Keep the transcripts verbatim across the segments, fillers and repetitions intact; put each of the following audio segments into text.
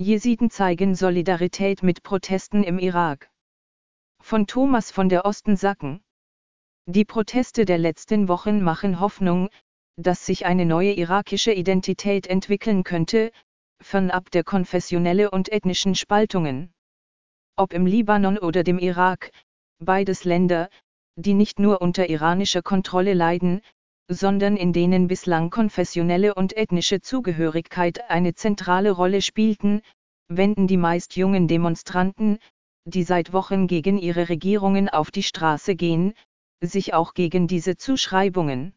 Jesiden zeigen Solidarität mit Protesten im Irak. Von Thomas von der Osten-Sacken. Die Proteste der letzten Wochen machen Hoffnung, dass sich eine neue irakische Identität entwickeln könnte, fernab der konfessionellen und ethnischen Spaltungen. Ob im Libanon oder dem Irak, beides Länder, die nicht nur unter iranischer Kontrolle leiden, sondern in denen bislang konfessionelle und ethnische Zugehörigkeit eine zentrale Rolle spielten, wenden die meist jungen Demonstranten, die seit Wochen gegen ihre Regierungen auf die Straße gehen, sich auch gegen diese Zuschreibungen.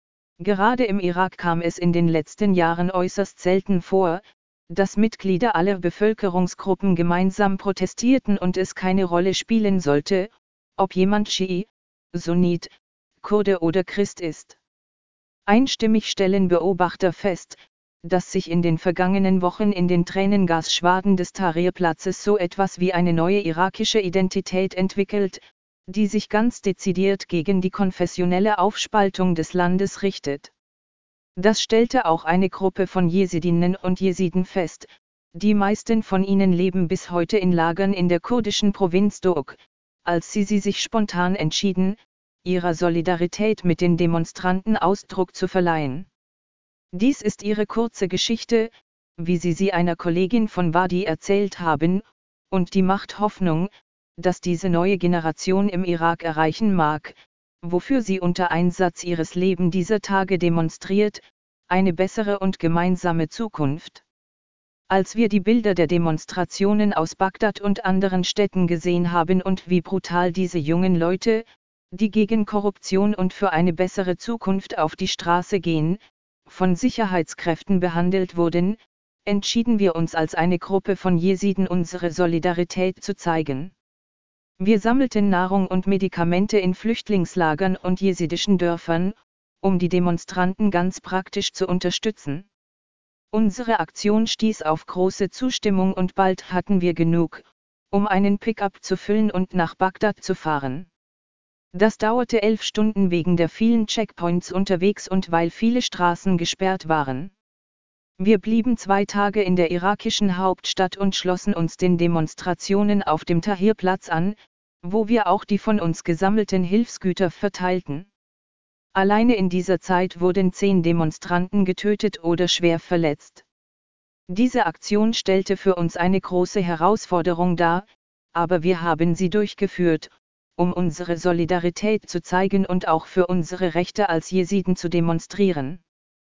Gerade im Irak kam es in den letzten Jahren äußerst selten vor, dass Mitglieder aller Bevölkerungsgruppen gemeinsam protestierten und es keine Rolle spielen sollte, ob jemand Schiit, Sunnit, Kurde oder Christ ist. Einstimmig stellen Beobachter fest, dass sich in den vergangenen Wochen in den Tränengasschwaden des Tahrir-Platzes so etwas wie eine neue irakische Identität entwickelt, die sich ganz dezidiert gegen die konfessionelle Aufspaltung des Landes richtet. Das stellte auch eine Gruppe von Jesidinnen und Jesiden fest, die meisten von ihnen leben bis heute in Lagern in der kurdischen Provinz Doq, als sie, sie sich spontan entschieden, ihrer Solidarität mit den Demonstranten Ausdruck zu verleihen. Dies ist ihre kurze Geschichte, wie sie sie einer Kollegin von Wadi erzählt haben, und die macht Hoffnung, dass diese neue Generation im Irak erreichen mag, wofür sie unter Einsatz ihres Lebens dieser Tage demonstriert, eine bessere und gemeinsame Zukunft. Als wir die Bilder der Demonstrationen aus Bagdad und anderen Städten gesehen haben und wie brutal diese jungen Leute, die gegen Korruption und für eine bessere Zukunft auf die Straße gehen, von Sicherheitskräften behandelt wurden, entschieden wir uns als eine Gruppe von Jesiden unsere Solidarität zu zeigen. Wir sammelten Nahrung und Medikamente in Flüchtlingslagern und jesidischen Dörfern, um die Demonstranten ganz praktisch zu unterstützen. Unsere Aktion stieß auf große Zustimmung und bald hatten wir genug, um einen Pickup zu füllen und nach Bagdad zu fahren. Das dauerte elf Stunden wegen der vielen Checkpoints unterwegs und weil viele Straßen gesperrt waren. Wir blieben zwei Tage in der irakischen Hauptstadt und schlossen uns den Demonstrationen auf dem Tahrir-Platz an, wo wir auch die von uns gesammelten Hilfsgüter verteilten. Alleine in dieser Zeit wurden zehn Demonstranten getötet oder schwer verletzt. Diese Aktion stellte für uns eine große Herausforderung dar, aber wir haben sie durchgeführt, um unsere Solidarität zu zeigen und auch für unsere Rechte als Jesiden zu demonstrieren.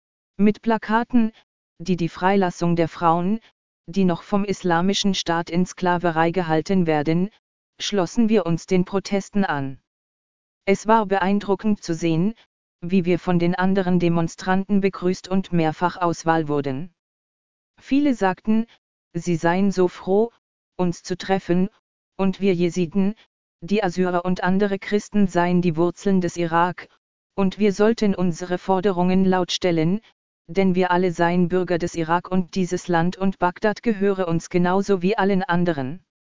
Mit Plakaten, die die Freilassung der Frauen, die noch vom Islamischen Staat in Sklaverei gehalten werden, schlossen wir uns den Protesten an. Es war beeindruckend zu sehen, wie wir von den anderen Demonstranten begrüßt und mehrfach Auswahl wurden. Viele sagten, sie seien so froh, uns zu treffen, und wir Jesiden, die Assyrer und andere Christen seien die Wurzeln des Irak, und wir sollten unsere Forderungen laut stellen, denn wir alle seien Bürger des Irak und dieses Land und Bagdad gehöre uns genauso wie allen anderen.